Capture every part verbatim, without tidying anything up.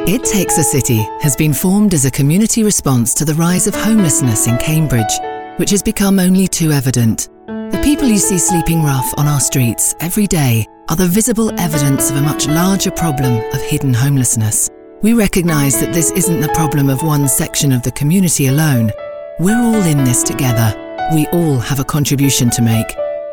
It Takes a City has been formed as a community response to the rise of homelessness in Cambridge, which has become only too evident. The people you see sleeping rough on our streets every day are the visible evidence of a much larger problem of hidden homelessness. We recognise that this isn't the problem of one section of the community alone. We're all in this together. We all have a contribution to make.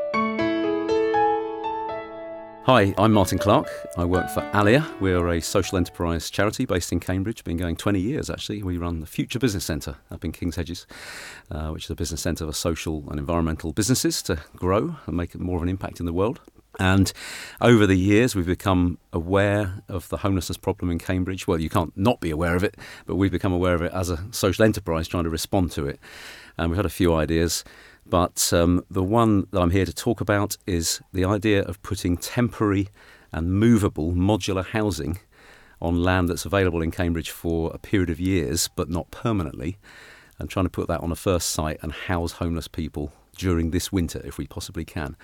Hi, I'm Martin Clark. I work for Alia. We're a social enterprise charity based in Cambridge, been going twenty years actually. We run the Future Business Centre up in King's Hedges, uh, which is a business centre for social and environmental businesses to grow and make more of an impact in the world. And over the years, we've become aware of the homelessness problem in Cambridge. Well, you can't not be aware of it, but we've become aware of it as a social enterprise trying to respond to it. And we've had a few ideas. But um, the one that I'm here to talk about is the idea of putting temporary and movable modular housing on land that's available in Cambridge for a period of years, but not permanently, and trying to put that on a first site and house homeless people during this winter, if we possibly can.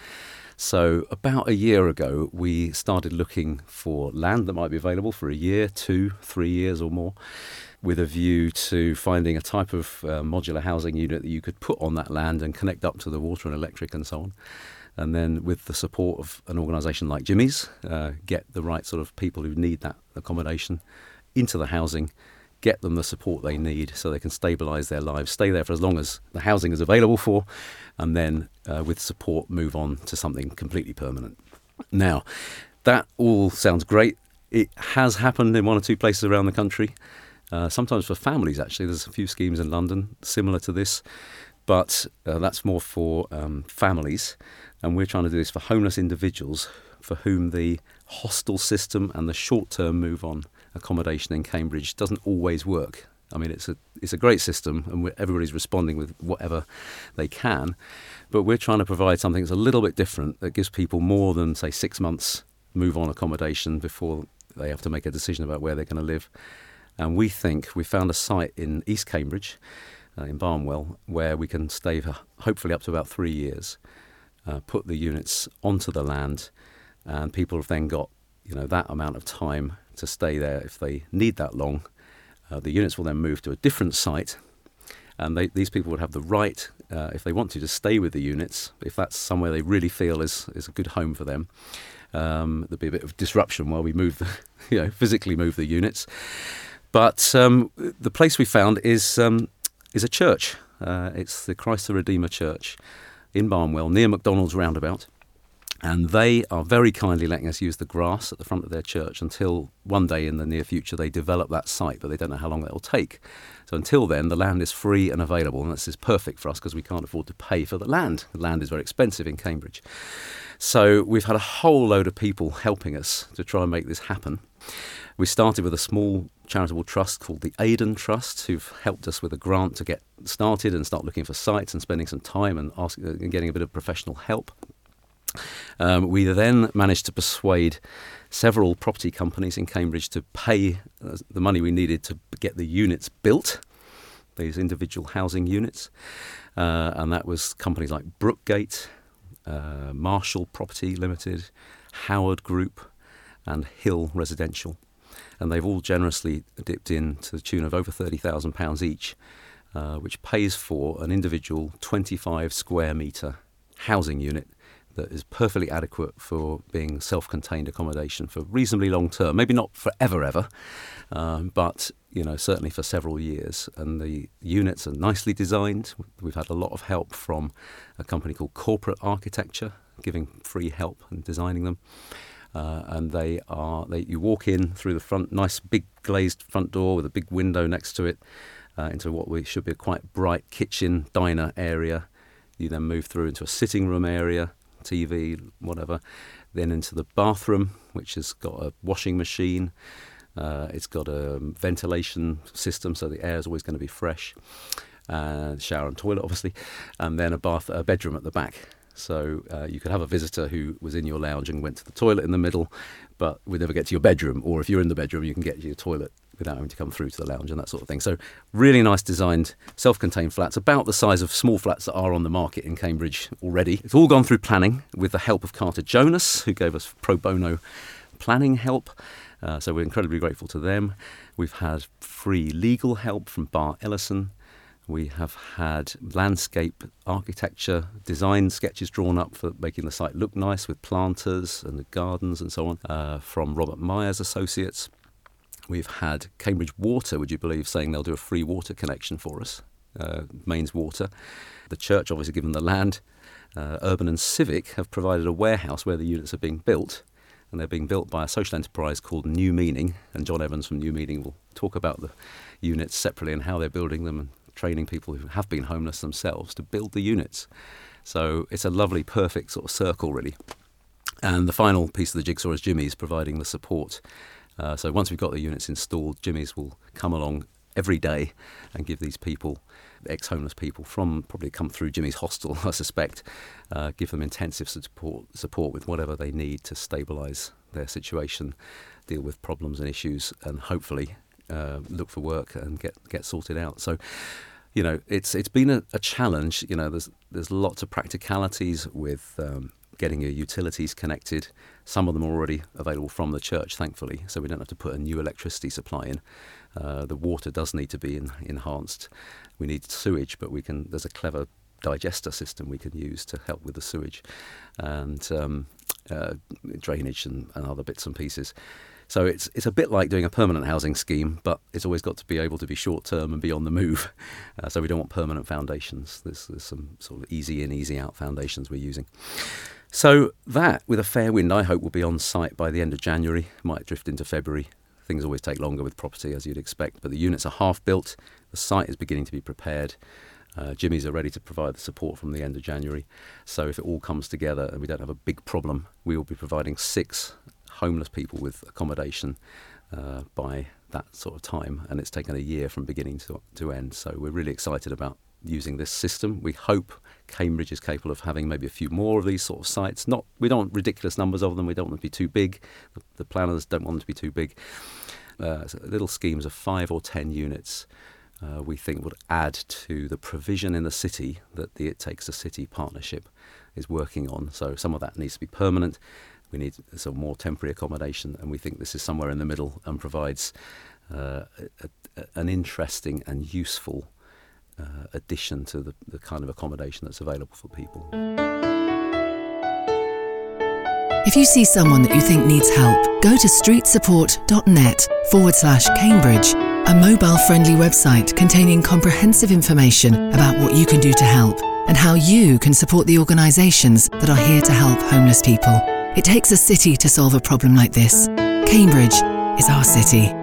So about a year ago, we started looking for land that might be available for a year, two, three years or more, with a view to finding a type of uh, modular housing unit that you could put on that land and connect up to the water and electric and so on. And then with the support of an organisation like Jimmy's, uh, get the right sort of people who need that accommodation into the housing, get them the support they need so they can stabilise their lives, stay there for as long as the housing is available for, and then uh, with support move on to something completely permanent. Now, that all sounds great. It has happened in one or two places around the country. Uh, sometimes for families, actually. There's a few schemes in London similar to this, but uh, that's more for um, families. And we're trying to do this for homeless individuals for whom the hostel system and the short-term move-on accommodation in Cambridge doesn't always work. I mean, it's a it's a great system, and we're, everybody's responding with whatever they can. But we're trying to provide something that's a little bit different, that gives people more than, say, six months move-on accommodation before they have to make a decision about where they're going to live. And we think we found a site in East Cambridge, uh, in Barnwell, where we can stay for hopefully up to about three years, uh, put the units onto the land, and people have then got, you know, that amount of time to stay there if they need that long. Uh, the units will then move to a different site, and they, these people would have the right, uh, if they want to, to stay with the units, if that's somewhere they really feel is, is a good home for them. Um, there'll be a bit of disruption while we move, the, you know, physically move the units. But um, the place we found is um, is a church. Uh, it's the Christ the Redeemer Church in Barnwell, near McDonald's roundabout. And they are very kindly letting us use the grass at the front of their church until one day in the near future they develop that site, but they don't know how long that will take. So until then, the land is free and available, and this is perfect for us because we can't afford to pay for the land. The land is very expensive in Cambridge. So we've had a whole load of people helping us to try and make this happen. We started with a small charitable trust called the Aidan Trust, who've helped us with a grant to get started and start looking for sites and spending some time and, asking, and getting a bit of professional help. Um, we then managed to persuade several property companies in Cambridge to pay uh, the money we needed to get the units built, these individual housing units. Uh, and that was companies like Brookgate, uh, Marshall Property Limited, Howard Group, and Hill Residential. And they've all generously dipped in to the tune of over thirty thousand pounds each, uh, which pays for an individual twenty-five square metre housing unit that is perfectly adequate for being self-contained accommodation for reasonably long term. Maybe not forever, ever, um, but you know certainly for several years. And the units are nicely designed. We've had a lot of help from a company called Corporate Architecture, giving free help in designing them. Uh, and they are, they, you walk in through the front, nice big glazed front door with a big window next to it, uh, into what we should be a quite bright kitchen, diner area. You then move through into a sitting room area, T V, whatever, then into the bathroom, which has got a washing machine. Uh, it's got a ventilation system, so the air is always going to be fresh. Uh, shower and toilet, obviously, and then a bath, a bedroom at the back. So uh, you could have a visitor who was in your lounge and went to the toilet in the middle, but would never get to your bedroom. Or if you're in the bedroom, you can get to your toilet without having to come through to the lounge and that sort of thing. So really nice designed, self-contained flats, about the size of small flats that are on the market in Cambridge already. It's all gone through planning with the help of Carter Jonas, who gave us pro bono planning help. Uh, so we're incredibly grateful to them. We've had free legal help from Bar Ellison. We have had landscape architecture design sketches drawn up for making the site look nice with planters and the gardens and so on uh, from Robert Myers Associates. We've had Cambridge Water, would you believe, saying they'll do a free water connection for us, uh, Mains Water. The church obviously given the land. Uh, Urban and Civic have provided a warehouse where the units are being built, and they're being built by a social enterprise called New Meaning, and John Evans from New Meaning will talk about the units separately and how they're building them and training people who have been homeless themselves to build the units. So it's a lovely, perfect sort of circle, really. And the final piece of the jigsaw is Jimmy's providing the support. Uh, so once we've got the units installed, Jimmy's will come along every day and give these people, ex-homeless people from probably come through Jimmy's hostel, I suspect, uh, give them intensive support, support with whatever they need to stabilise their situation, deal with problems and issues, and hopefully uh, look for work and get, get sorted out. So, you know, it's it's been a, a challenge. You know, there's there's lots of practicalities with um, getting your utilities connected. Some of them are already available from the church, thankfully, so we don't have to put a new electricity supply in. Uh, the water does need to be in, enhanced. We need sewage, but we can. There's a clever digester system we can use to help with the sewage and um, uh, drainage and, and other bits and pieces. So it's it's a bit like doing a permanent housing scheme, but it's always got to be able to be short-term and be on the move. Uh, so we don't want permanent foundations. There's, there's some sort of easy in, easy out foundations we're using. So that, with a fair wind, I hope will be on site by the end of January. Might drift into February. Things always take longer with property, as you'd expect. But the units are half built. The site is beginning to be prepared. Uh, Jimmy's are ready to provide the support from the end of January. So if it all comes together and we don't have a big problem, we will be providing six homeless people with accommodation uh, by that sort of time. And it's taken a year from beginning to, to end. So we're really excited about using this system. We hope Cambridge is capable of having maybe a few more of these sort of sites. Not, we don't want ridiculous numbers of them. We don't want them to be too big. The, the planners don't want them to be too big. Uh, so little schemes of five or ten units uh, we think would add to the provision in the city that the It Takes a City partnership is working on. So some of that needs to be permanent. We need some more temporary accommodation, and we think this is somewhere in the middle and provides uh, a, a, an interesting and useful uh, addition to the, the kind of accommodation that's available for people. If you see someone that you think needs help, go to streetsupport.net forward slash Cambridge, a mobile-friendly website containing comprehensive information about what you can do to help and how you can support the organisations that are here to help homeless people. It takes a city to solve a problem like this. Cambridge is our city.